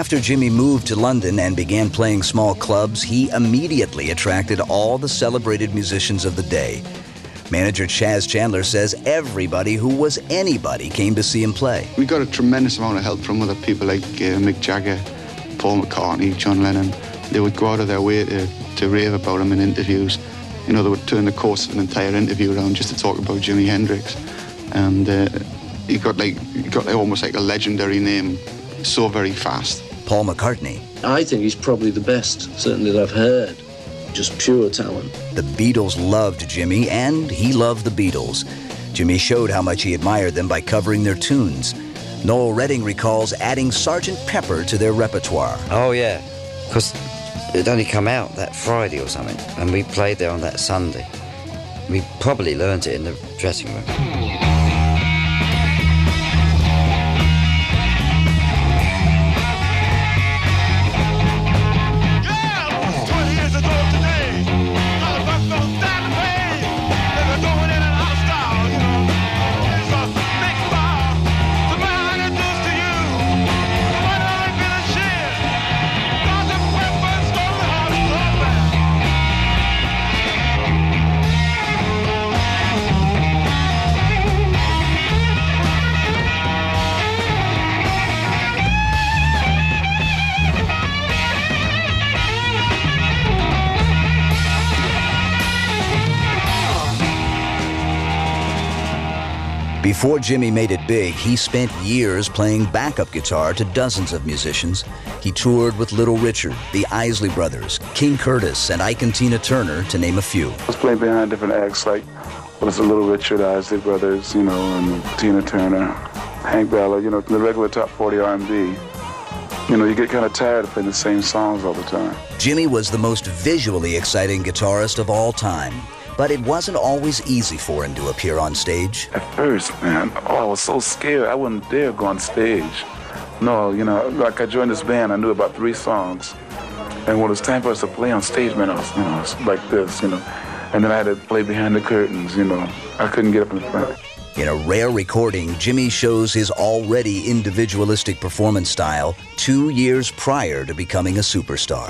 After Jimmy moved to London and began playing small clubs, he immediately attracted all the celebrated musicians of the day. Manager Chaz Chandler says everybody who was anybody came to see him play. We got a tremendous amount of help from other people like Mick Jagger, Paul McCartney, John Lennon. They would go out of their way to rave about him in interviews. You know, they would turn the course of an entire interview around just to talk about Jimi Hendrix. And he got almost like a legendary name so very fast. Paul McCartney. I think he's probably the best, certainly that I've heard. Just pure talent. The Beatles loved Jimmy, and he loved the Beatles. Jimmy showed how much he admired them by covering their tunes. Noel Redding recalls adding Sgt. Pepper to their repertoire. Oh, yeah, because it only come out that Friday or something, and we played there on that Sunday. We probably learned it in the dressing room. Before Jimmy made it big, he spent years playing backup guitar to dozens of musicians. He toured with Little Richard, the Isley Brothers, King Curtis, and Ike and Tina Turner, to name a few. I was playing behind different acts like Little Richard, Isley Brothers, and Tina Turner, Hank Ballard, the regular top 40 R&B. You get kind of tired of playing the same songs all the time. Jimmy was the most visually exciting guitarist of all time. But it wasn't always easy for him to appear on stage. At first, man, I was so scared. I wouldn't dare go on stage. No, like I joined this band, I knew about 3 songs. And when it was time for us to play on stage, man, I was, like this, And then I had to play behind the curtains, I couldn't get up in the front. In a rare recording, Jimmy shows his already individualistic performance style 2 years prior to becoming a superstar.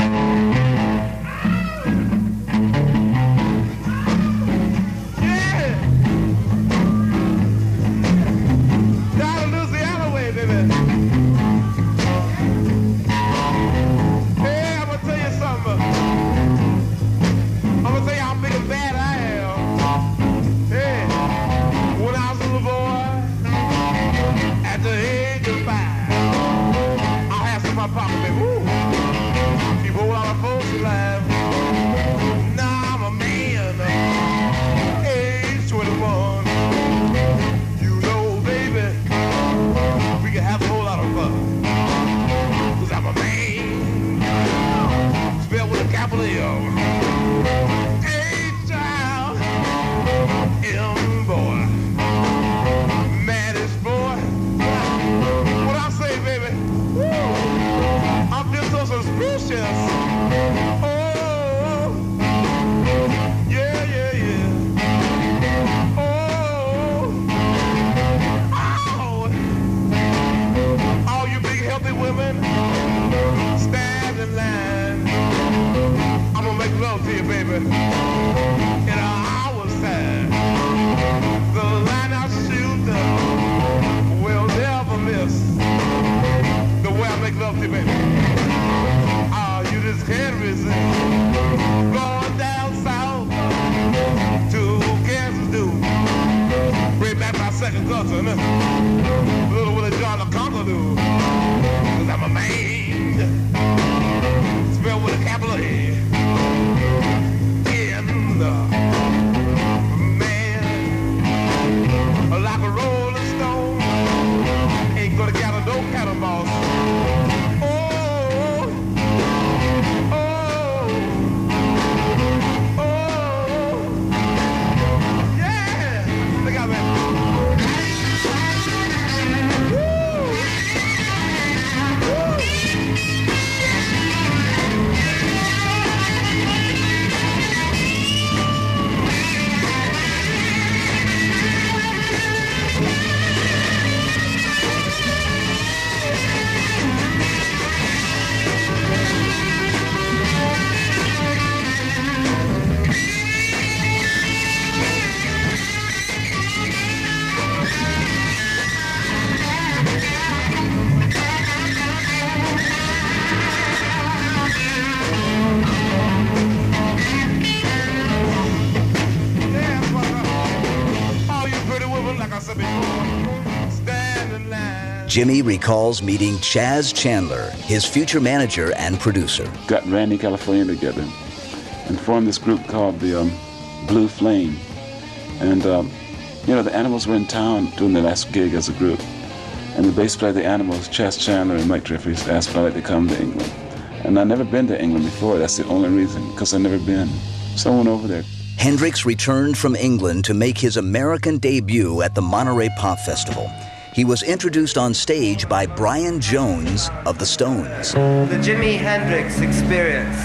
Jimmy recalls meeting Chaz Chandler, his future manager and producer. Got Randy California together and formed this group called the Blue Flame. And, the Animals were in town doing their last gig as a group. And the bass player of the Animals, Chaz Chandler and Mike Jeffries, asked if I'd like to come to England. And I'd never been to England before. That's the only reason, because I'd never been. So I went over there. Hendrix returned from England to make his American debut at the Monterey Pop Festival. He was introduced on stage by Brian Jones of the Stones. The Jimi Hendrix Experience.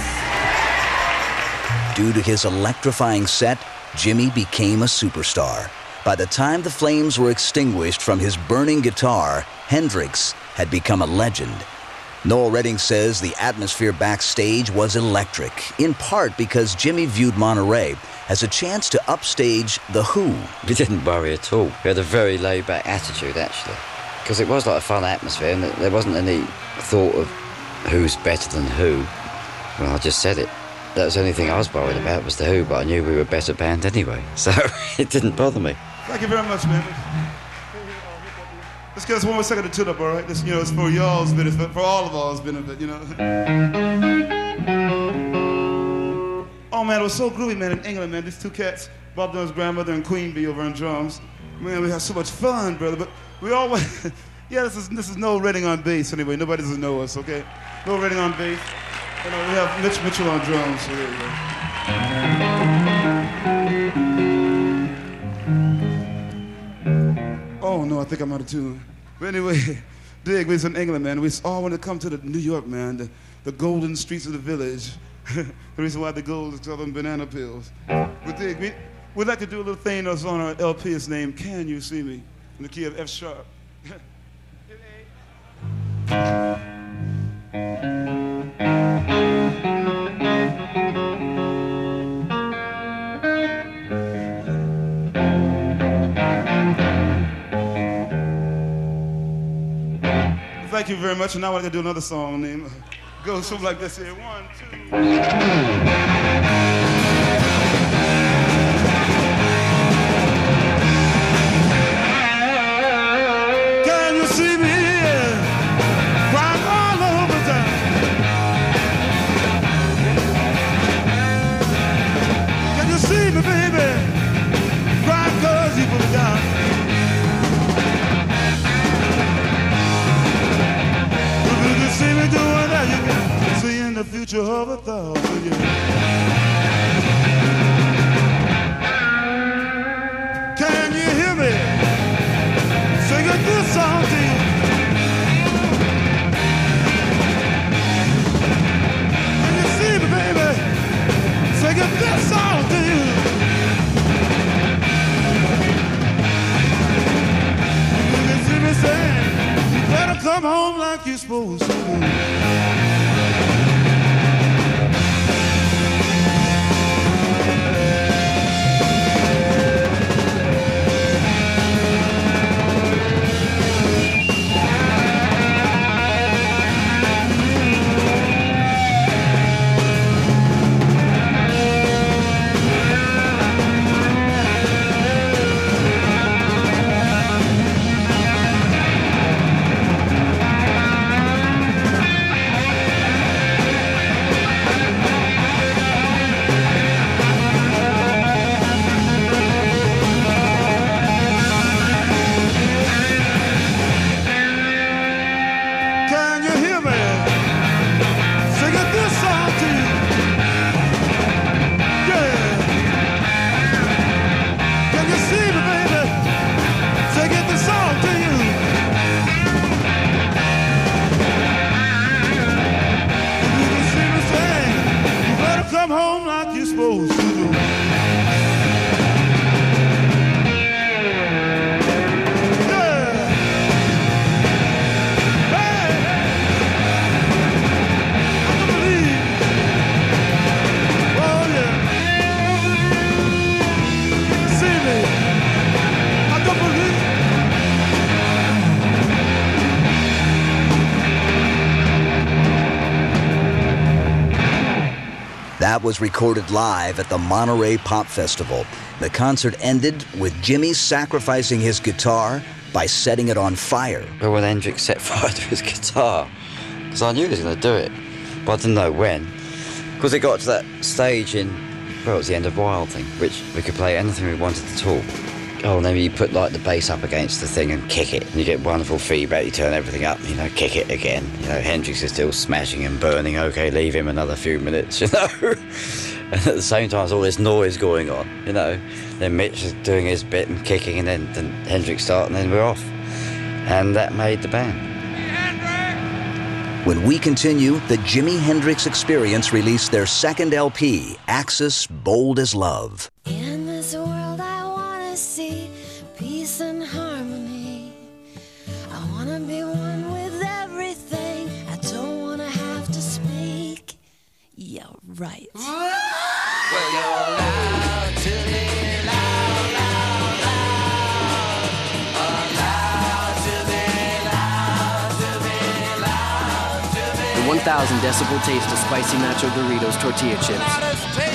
Due to his electrifying set, Jimmy became a superstar. By the time the flames were extinguished from his burning guitar, Hendrix had become a legend. Noel Redding says the atmosphere backstage was electric, in part because Jimmy viewed Monterey as a chance to upstage The Who. We didn't worry at all. We had a very laid-back attitude, actually, because it was like a fun atmosphere, and there wasn't any thought of who's better than who. Well, I just said it. That was the only thing I was worried about was The Who, but I knew we were a better band anyway, so it didn't bother me. Thank you very much, man. Let's get us one more second to tune up, all right? This, it's for y'all's benefit, for all of all's benefit, Oh, man, it was so groovy, man, in England, man. These two cats, Bob Dylan's grandmother and Queen Bee over on drums. Man, we had so much fun, brother, but we always... Yeah, this is Noel Redding on bass, anyway. Nobody doesn't know us, okay? Noel Redding on bass. We have Mitch Mitchell on drums, so there you go. Oh, no, I think I'm out of tune. But anyway, dig, we was in England, man. We all want to come to New York, man, the golden streets of the village. The reason why the gold is because of them banana peels. But dig, we'd like to do a little thing that's on our LP. It's named Can You See Me? In the key of F sharp. Thank you very much, and now I want to do another song named goes something like this here. 1, 2. Can you see me crying all over town? Can you see me, baby, crying 'cause you put it down? See me doing that, you can see in the future of 1,000 years. Can you hear me singing this song to you? Can you see me, baby, singing this song to you? You can see me saying, you better come home like you're supposed to. That was recorded live at the Monterey Pop Festival. The concert ended with Jimmy sacrificing his guitar, by setting it on fire. But when Hendrix set fire to his guitar, because I knew he was going to do it, but I didn't know when. Because it got to that stage in, well, it was the End of Wild thing, which we could play anything we wanted at all. Oh, and then you put like the bass up against the thing and kick it, and you get wonderful feedback. You turn everything up, you know, kick it again. You know, Hendrix is still smashing and burning. Okay, leave him another few minutes, you know. And at the same time, there's all this noise going on, you know. Then Mitch is doing his bit and kicking, and then Hendrix starts, and then we're off. And that made the band. When we continue, the Jimi Hendrix Experience released their second LP, Axis Bold as Love. In this world I want to see peace and harmony. I want to be one with everything. I don't want to have to speak. Yeah, right. Well, you're loud to be loud, loud, loud. Loud to be loud, to be loud, to be. The 1,000 decibel taste of spicy nacho Doritos tortilla chips.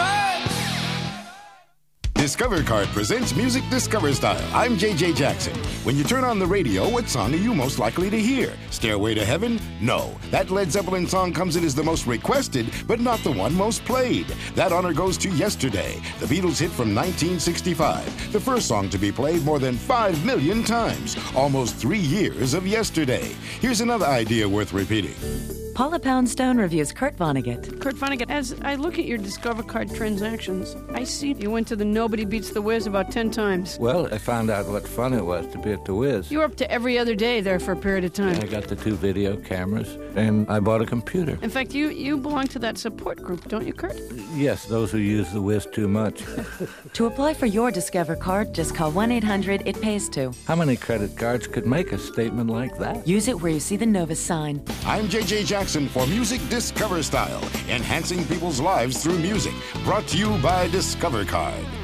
Discover Card presents Music Discover Style. I'm JJ Jackson. When you turn on the radio, what song are you most likely to hear? Stairway to Heaven? No. That Led Zeppelin song comes in as the most requested, but not the one most played. That honor goes to Yesterday, the Beatles hit from 1965. The first song to be played more than 5 million times. Almost 3 years of Yesterday. Here's another idea worth repeating. Paula Poundstone reviews Kurt Vonnegut. Kurt Vonnegut, as I look at your Discover Card transactions, I see you went to the Nobody Beats the Wiz about 10 times. Well, I found out what fun it was to be at the Wiz. You were up to every other day there for a period of time. I got the 2 video cameras, and I bought a computer. In fact, you belong to that support group, don't you, Kurt? Yes, those who use the Wiz too much. To apply for your Discover Card, just call 1-800-IT-PAYS-2. How many credit cards could make a statement like that? Use it where you see the Novus sign. I'm JJ Jackson for Music Discover Style, enhancing people's lives through music. Brought to you by Discover Card.